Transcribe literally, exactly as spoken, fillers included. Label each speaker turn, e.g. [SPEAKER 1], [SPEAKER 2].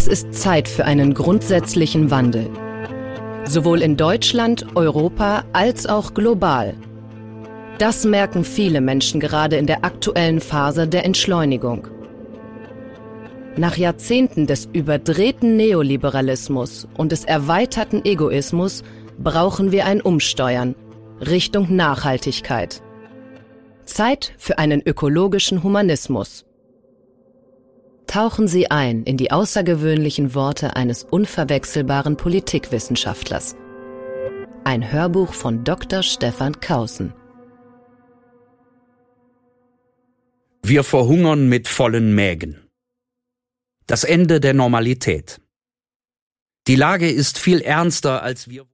[SPEAKER 1] Es ist Zeit für einen grundsätzlichen Wandel. Sowohl in Deutschland, Europa als auch global. Das merken viele Menschen gerade in der aktuellen Phase der Entschleunigung. Nach Jahrzehnten des überdrehten Neoliberalismus und des erweiterten Egoismus brauchen wir ein Umsteuern Richtung Nachhaltigkeit. Zeit für einen ökologischen Humanismus. Tauchen Sie ein in die außergewöhnlichen Worte eines unverwechselbaren Politikwissenschaftlers. Ein Hörbuch von Doktor Stefan Kaußen.
[SPEAKER 2] Wir verhungern mit vollen Mägen. Das Ende der Normalität. Die Lage ist viel ernster, als wir